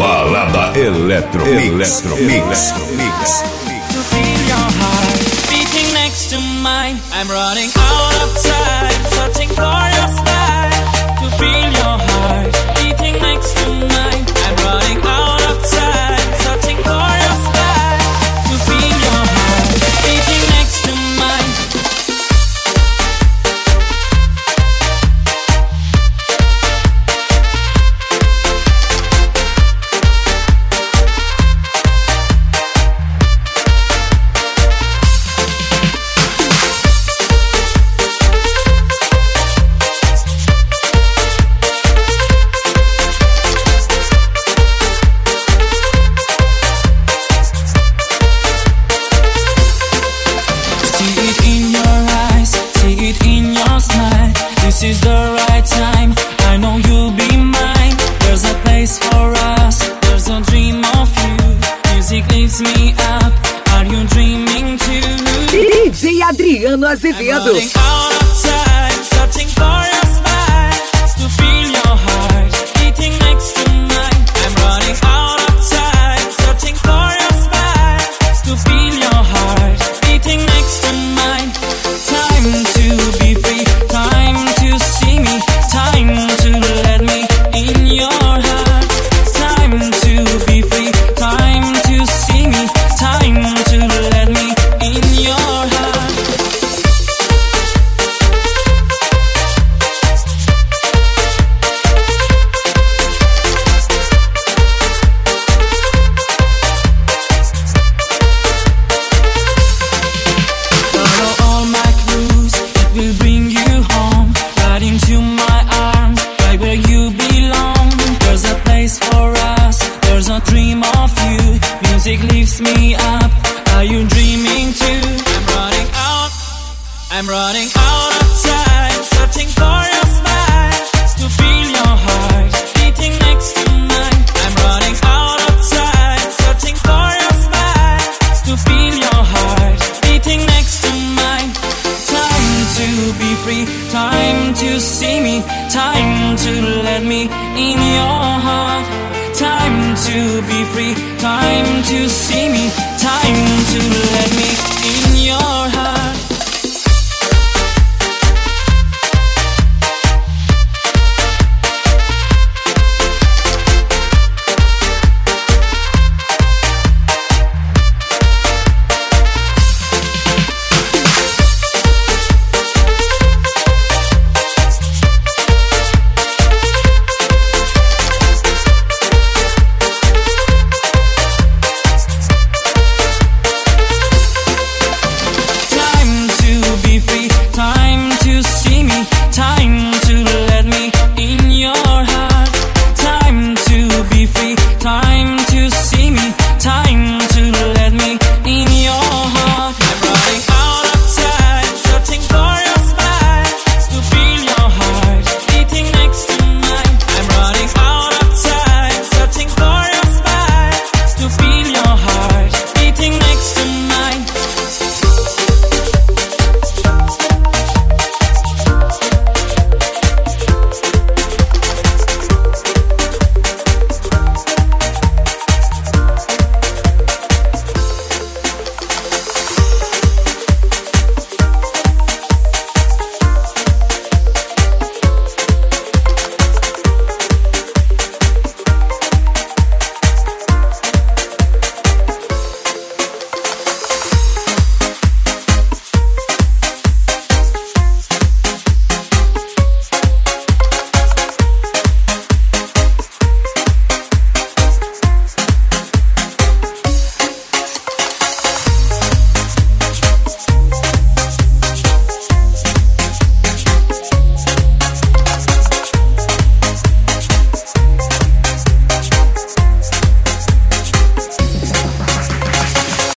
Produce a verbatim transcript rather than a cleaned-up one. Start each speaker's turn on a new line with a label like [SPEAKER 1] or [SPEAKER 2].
[SPEAKER 1] Balada Electro
[SPEAKER 2] Mix,
[SPEAKER 1] Electro
[SPEAKER 2] Mix, Mix.
[SPEAKER 3] To feel your heart beating next to mine. I'm running out of time, searching for your style. To feel your heart beating next to mine. I'm running out of time, searching for your style. To feel your heart beating next to mine. This is the right time, I know you'll be mine. There's a place for us, there's a dream of you. Music lifts me up, are you dreaming too?
[SPEAKER 4] D J Adriano Azevedo.
[SPEAKER 3] I'm running out of time, searching for your smile. To feel your heart beating next to mine. I'm running out of time, searching for your smile. To feel your heart beating next to mine. Time to be free, time to see me, time to let me in your heart. Time to be free, time to see me, time to let me in your heart. Follow all my clues, it will bring you home. Right into my arms, right where you belong. There's a place for us, there's a dream of you. Music lifts me up, are you dreaming too? I'm running out, I'm running out of time, searching for your smile. To feel your heart beating next to mine. I'm running out of time, searching for your smile. To feel your heart beating next to mine. Time to be free, time to see me, time to let me in your heart. Time to be free, time to see me, time to let me in your heart.